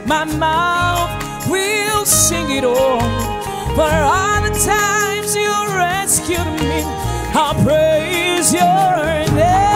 My mouth will sing it all. For all the times you rescued me, I'll praise your name.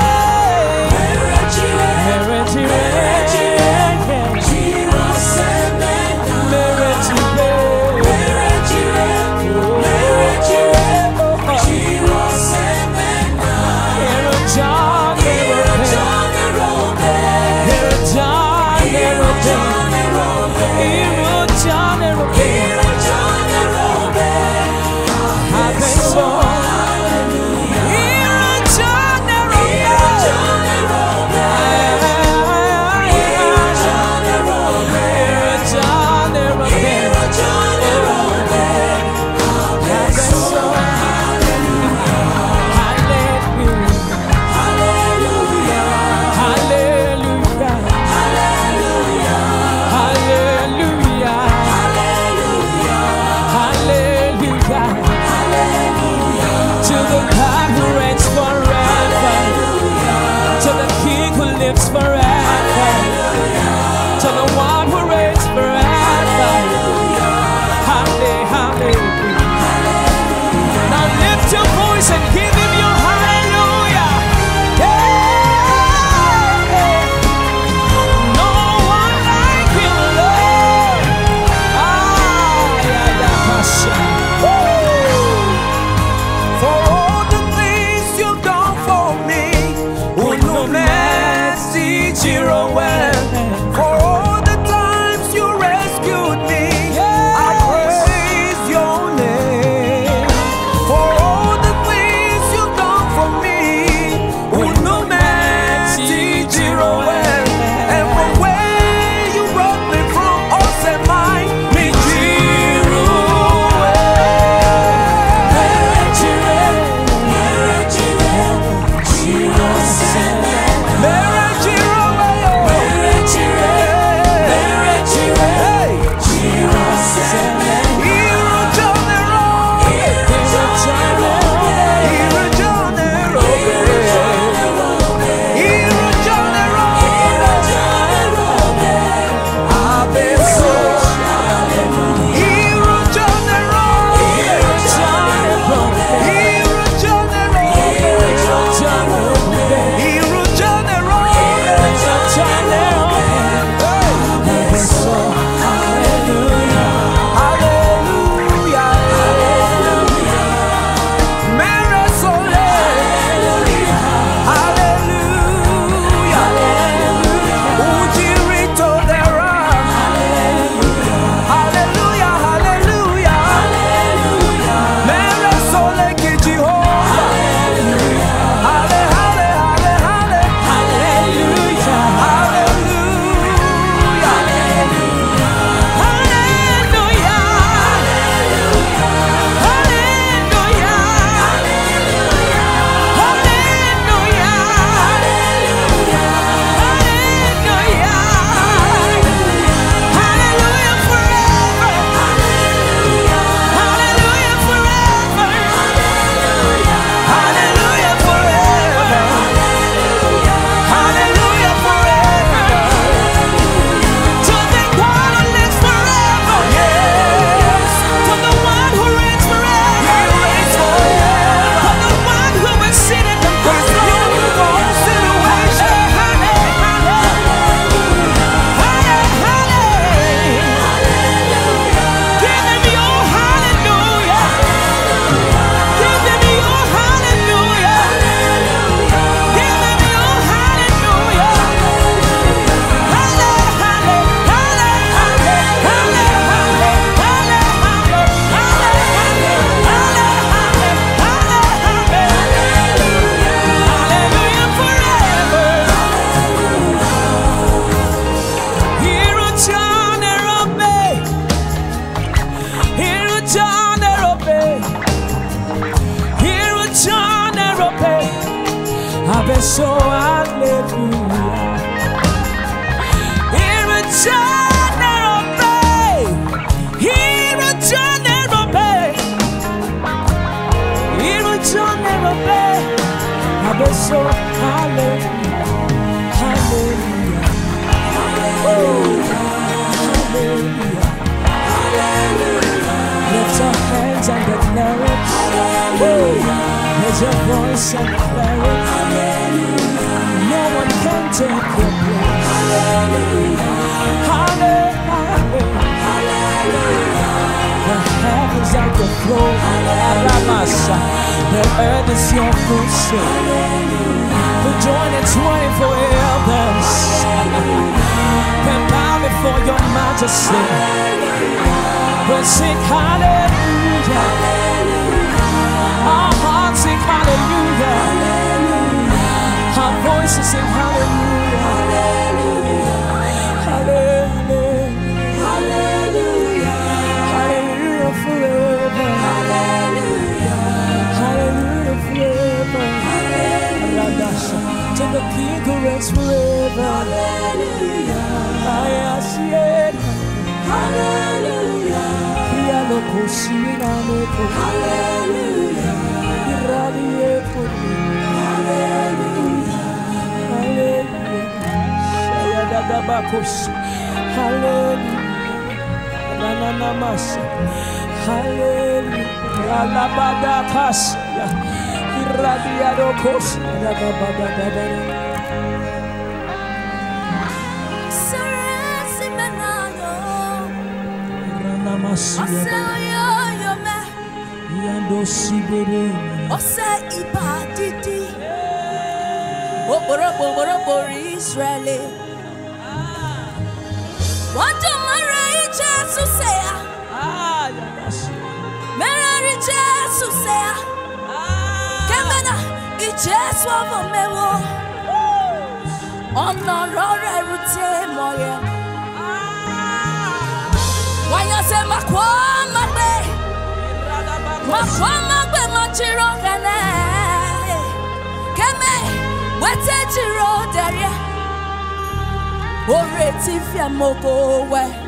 So hallelujah. Here a general, here a general, here a general. I'm so hallelujah, hallelujah. your voice and declare it. No one can take your place. The heavens are your throne. The earth is your footstool. We join in 24 elders and bow before your majesty. We sing hallelujah. Our hearts sing hallelujah. Our voices sing hallelujah. Hallelujah. Hallelujah. Hallelujah forever. Hallelujah. Hallelujah forever. To the King who reigns forever. Hallelujah. I see it. Hallelujah. Hallelujah. Israeli. What do Mary Jesus say? Mary Jesus say, Kemena, it's just one of me. On the road, I would say, Moya. Why you say, Makwama, Machirogane? Keme, what's it you wrote there? Oh, Retifia Moko,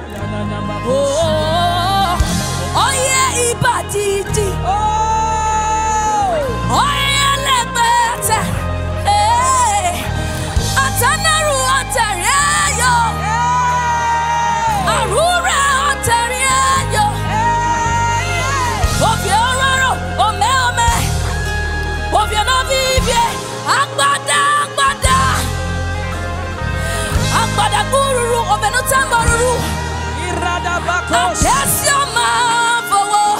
oh, yeah, Ibaditi. Oh, yeah, Lebeta. Hey, Atanaru Ontario. Arura Ontario. Of your raro, oh, me. Of your novivie, Agbada. Agbada Guru, Obenutamaru. Yes, your man for war.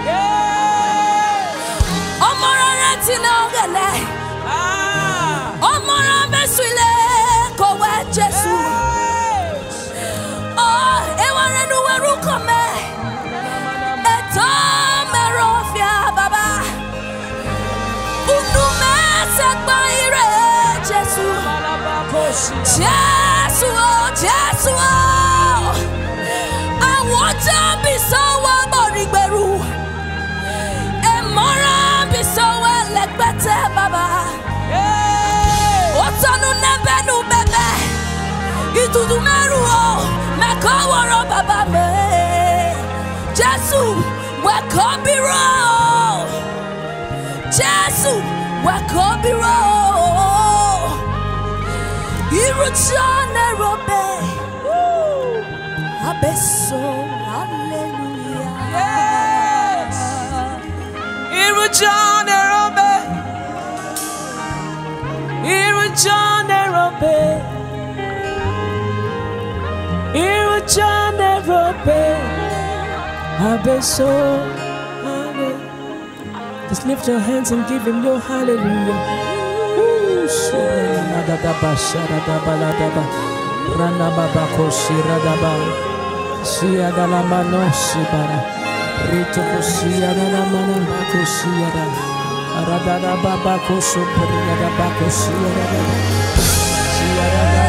Omora Retina Gale. Omora Beswile, Kowe Jesu. Oh, Ewarenu Werukome. Eto Merofia Baba. Unume Sekbaire Jesu. Jesu, Jesu. Watch out, be so well, Borigberu. And Mora be so well, like better, Baba. What's on the Nebenu Bebe? You do the Meru, Macawaro Baba me. Jesu, where Kobe roll. Jesu, where Kobe roll. Iruchane Robe. Abeso, hallelujah. Yes. Irujane Robe. Irujane Robe. Irujane Robe. Abeso, hallelujah. Just lift your hands and give him your hallelujah. Rana baba koshira daba, siya dalama no sibara, rito koshia dalama no koshia da, arada baba kosho priya daba koshia da, siya da.